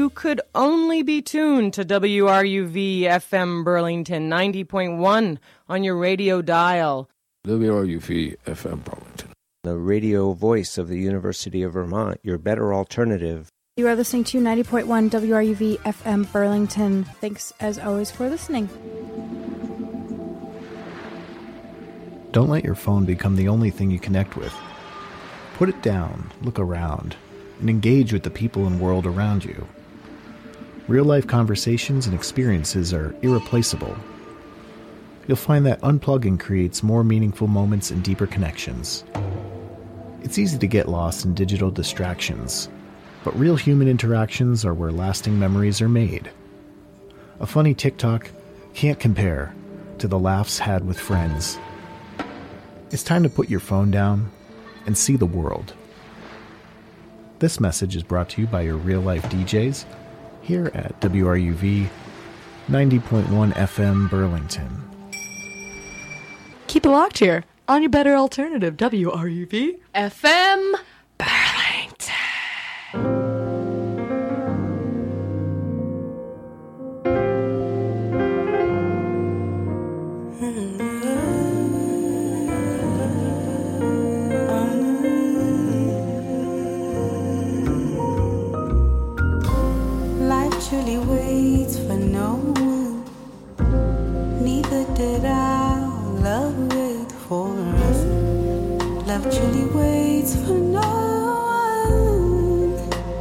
you could only be tuned to WRUV FM Burlington 90.1 on your radio dial. WRUV FM Burlington. The radio voice of the University of Vermont, your better alternative. You are listening to 90.1 WRUV FM Burlington. Thanks, as always, for listening. Don't let your phone become the only thing you connect with. Put it down, look around, and engage with the people and world around you. Real-life conversations and experiences are irreplaceable. You'll find that unplugging creates more meaningful moments and deeper connections. It's easy to get lost in digital distractions, but real human interactions are where lasting memories are made. A funny TikTok can't compare to the laughs had with friends. It's time to put your phone down and see the world. This message is brought to you by your real-life DJs here at WRUV 90.1 FM Burlington. Keep it locked here on your better alternative, WRUV FM Burlington. Life truly waits for no one. Neither did our love wait for us. Love truly waits for no one.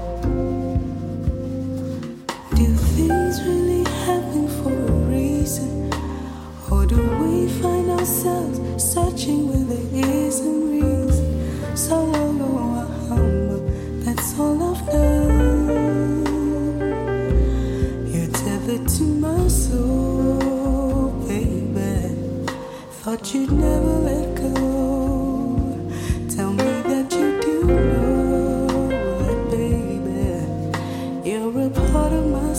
Do things really happen for a reason? Or do we find ourselves searching where there isn't reason? So low, humble, that's all I've done. You're tethered to my soul, baby. Thought you'd never let go. Tell me that you do know that, baby, you're a part of my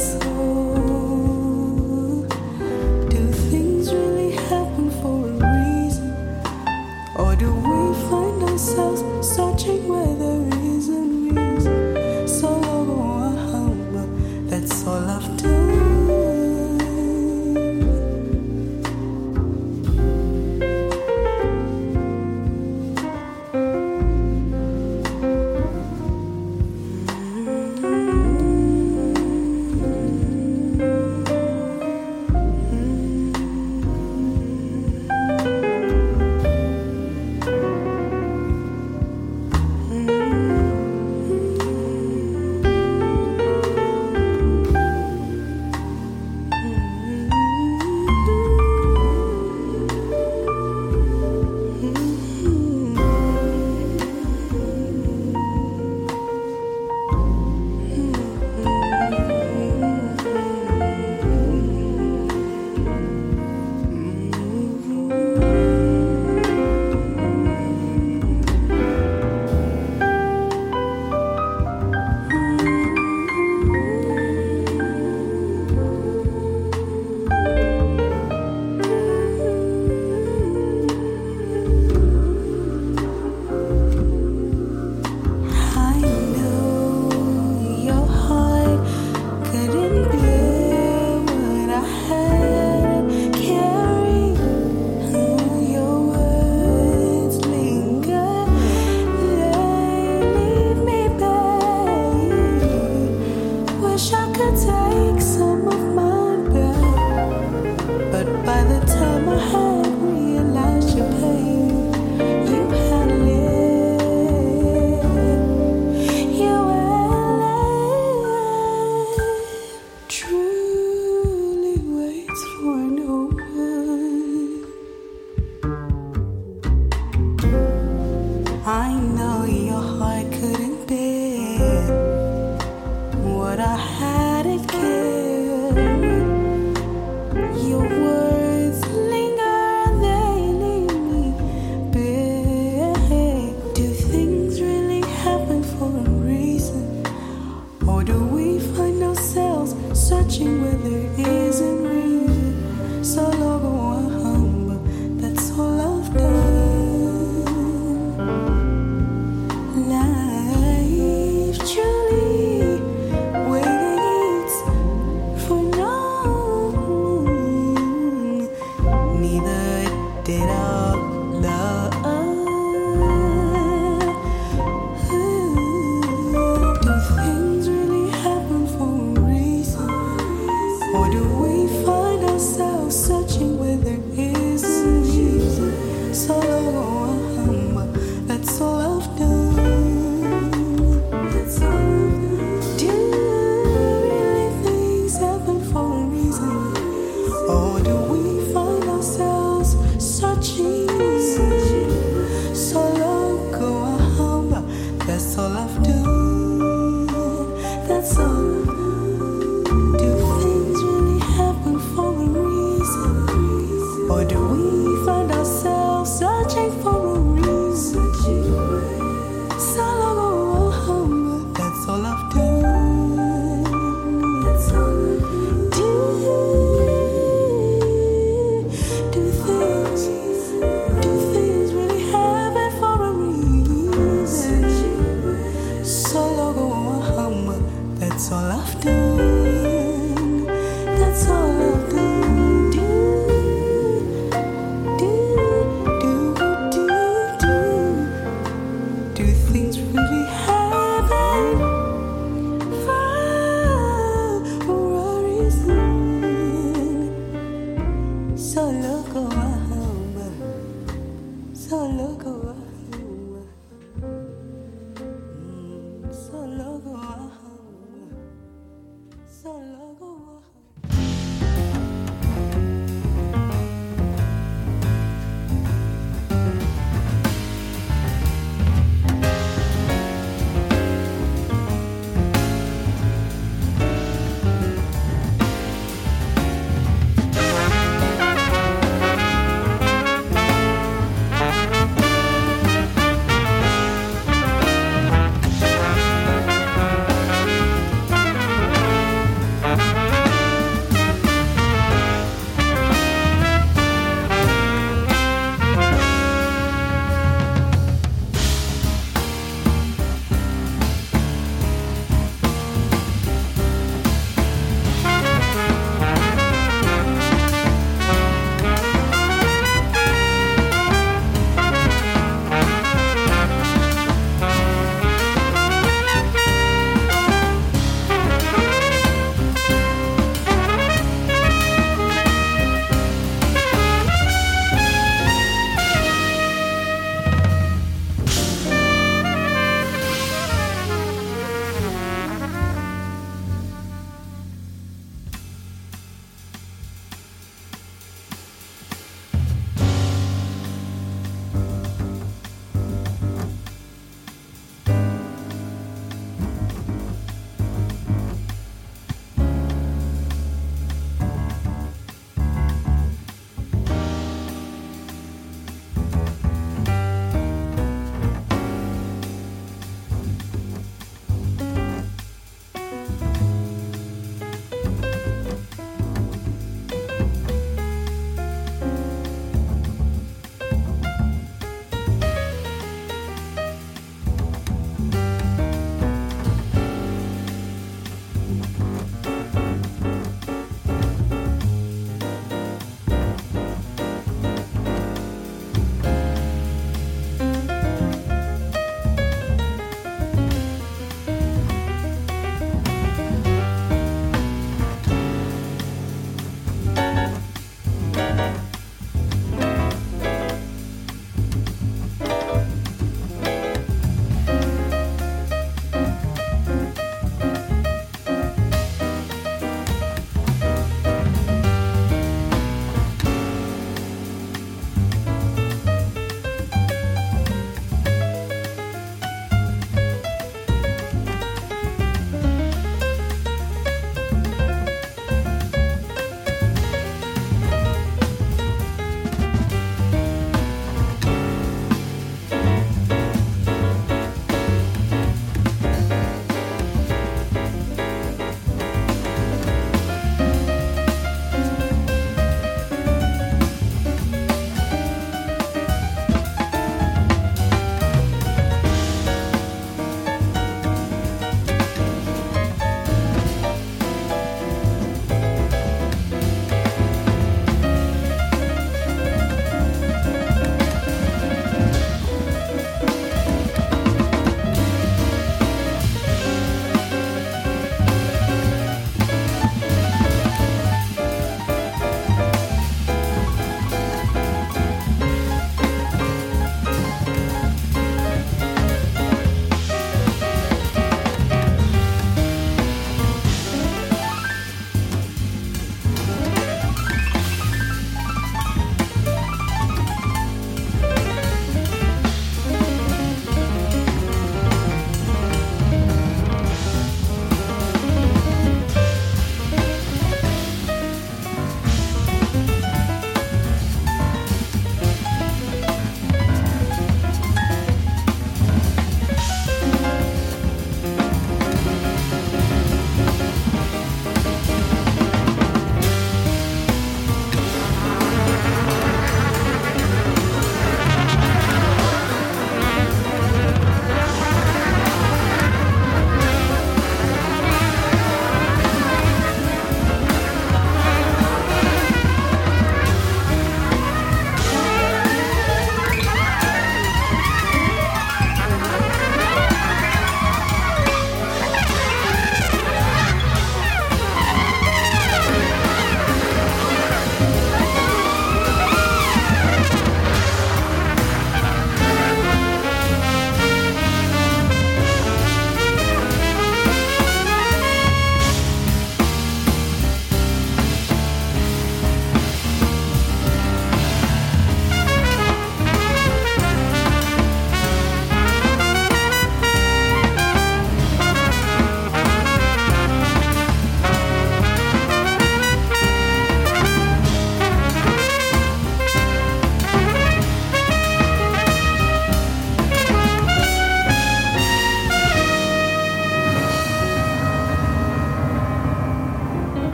soul. Do things really happen for a reason? Or do we find ourselves searching where there isn't reason? So humble, that's all I've done. Life truly waiting That's all I've done. That's all I've done. Do things really happen for a reason? So look around, so look around, so look around, so look around.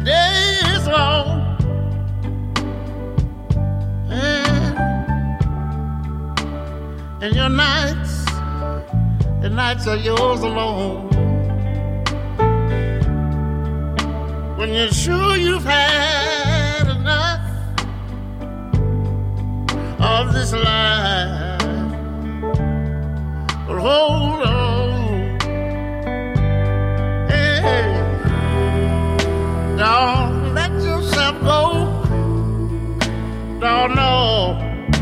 day is long and your nights, the nights are yours alone. When you're sure you've had enough of this life, but hold on, hey, don't let yourself go, don't know,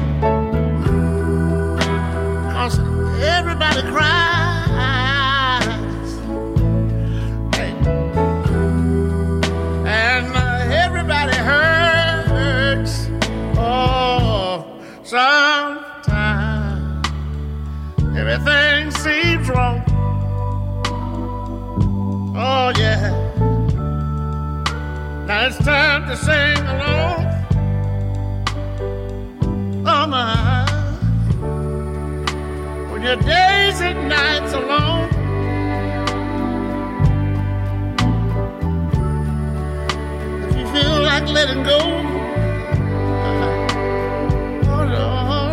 'cause everybody cries, hey, and everybody hurts, oh, sometimes everything seems wrong, oh yeah, now it's time to sing along, oh my, when your days and nights alone, if you feel like letting go, oh no,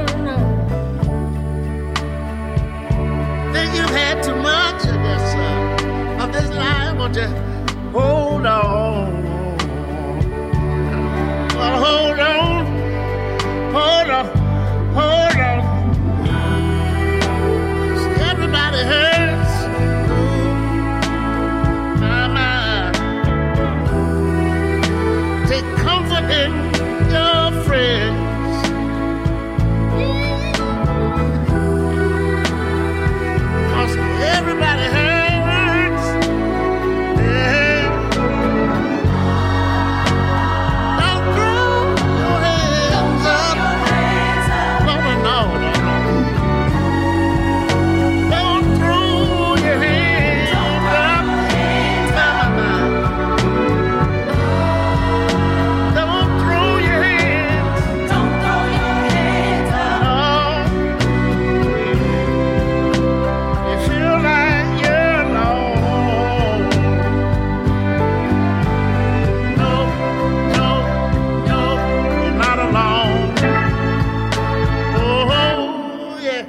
think you've had too much of this life, won't you hold on, well, hold on, hold on, hold on. Everybody hurts, my mind. Take comfort in your friends, 'cause everybody hurts, yeah. Don't throw your hands up, no, no, no, no. Don't throw your hands up, mama. Don't throw your hands up. You feel like you're alone. No, no, no, you're not alone. Oh, yeah.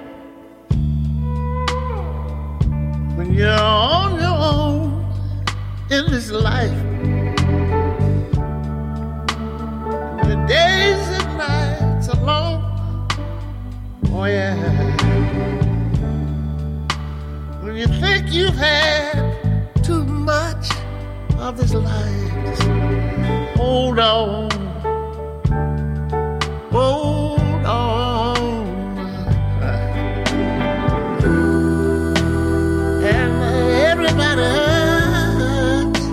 When you're on your own in this life, the days and nights alone, oh yeah. When you think you've had too much of this life, just hold on, hold on. And everybody hurts,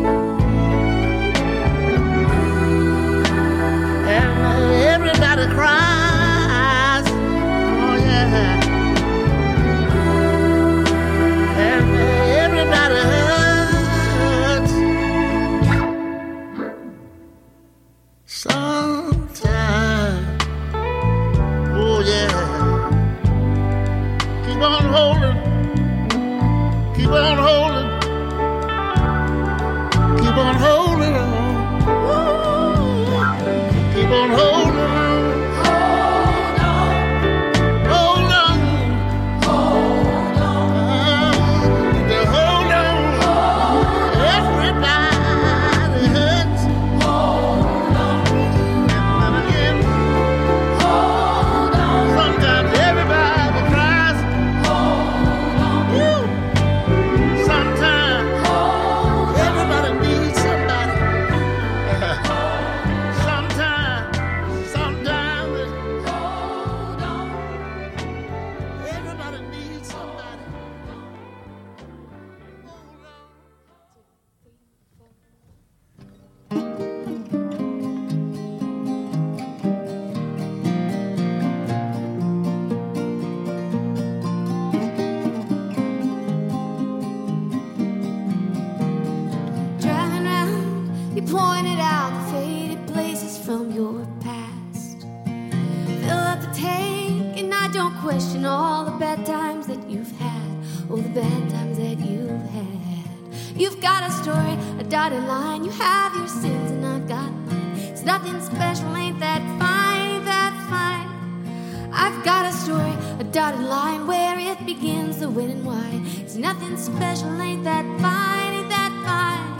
and everybody cries, oh yeah, and everybody hurts sometimes, oh yeah. Keep on holding, keep on holding, keep on holding on. Keep on holding on. Hold on. Hold on. Hold on. Everybody hurts. Hold on. And again. Hold on. Sometimes everybody cries. Hold on. Sometimes everybody needs somebody. Sometimes hold on. Everybody needs somebody. Driving around, you pointed out the faded places from your past. Fill up the tank, and I don't question all the bad times that you've had, all the bad times that you've had. You've got a story, a dotted line. You have your sins and I've got mine. It's nothing special, ain't that fine, ain't that fine. I've got a story, a dotted line, where it begins, the when and why. It's nothing special, ain't that fine, ain't that fine.